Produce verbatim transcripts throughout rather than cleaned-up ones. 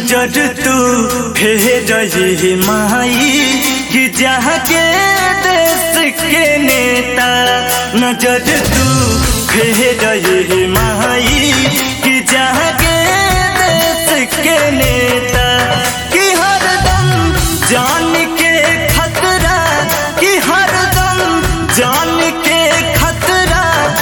नजर तू भेजही माई कि जहाँ के देश के नेता। नजर तू भेजही माई कि जहाँ के देश के नेता। कि हरदम जान के खतरा, कि हरदम जान के खतरा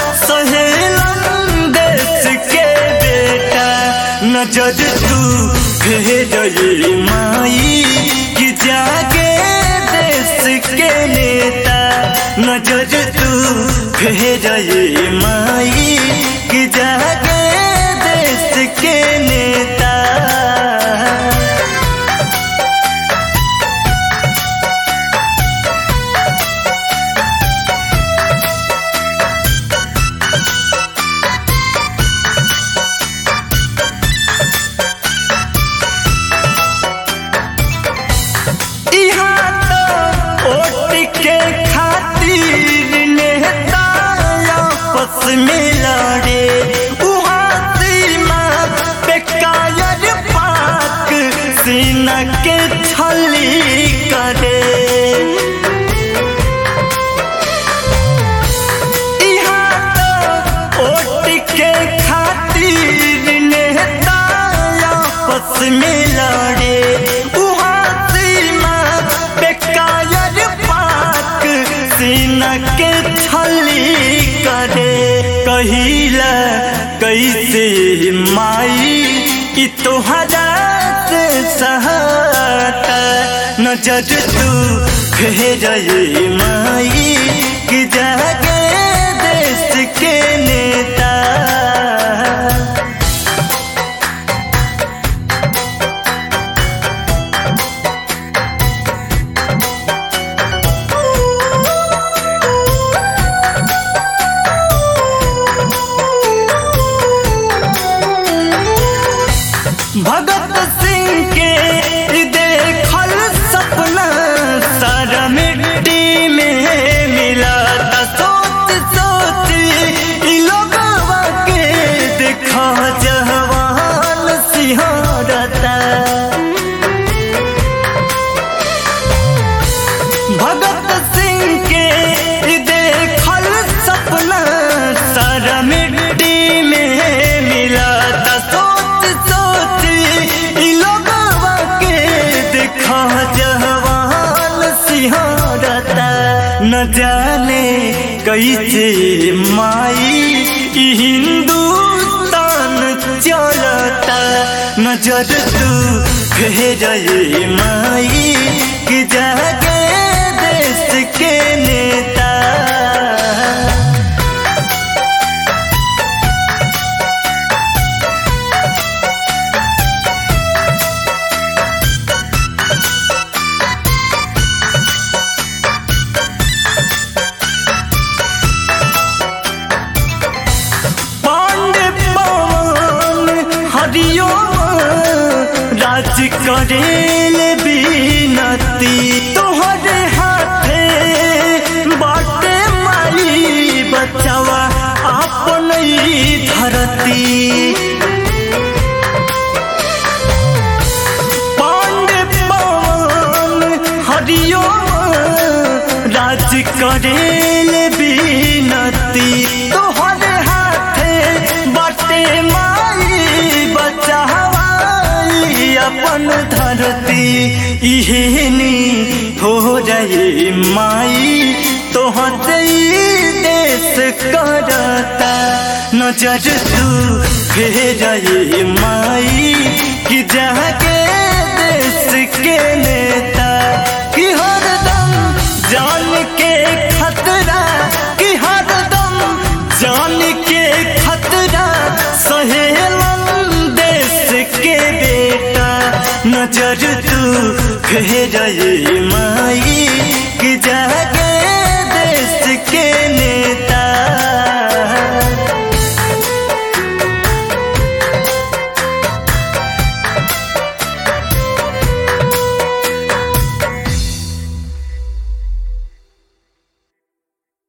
सहेलन देश के बेटा। नजर तू भेजही माई कि जाके देश के नेता। नजर तू भेजही माई कि जाके देश के नेता। के खातिर नेता आपस में लड़े, वहाँ सीमा पे कायर पाक सीना के छली करे। यहाँ तो वोट के खातिर नेता आपस में लड़े, वहाँ सीमा पे कायर सीना के छली करे। कहिला कैसे माई कि तोहरा से सहाता। नजर तू भेजही माई कि जाके देश के नेता। भगत सिंह के देखल सपना सारा मिट्टी में मिला था। सोच सोच लोगवा के देखा जवान सिंहारता। भगत सिंह के देखल सपना सारा मिट्टी में मिला था। सोच सोच जवान सिंहारता। न जाने कैसे माई कि हिंदुस्तान चलता। नजर तू भेजही माई कि जाके देश के नेता। राज करेल बिनती तोहरे हाथे बाटे माई बचावा अपन धरती। पांडे पवन हरियो राज करेल बिनती तोहरे हाथे बाटे माई बचावा अपन धरती। इहनी हो जाए माई तोहते देश करता। नजर तू भेजही माई कि जाके देश के नेता। कि हरदम जान के खतरा, कि हरदम जान के खतरा सहेलन देश के बेटा। नजर तू भेजही माई कि जा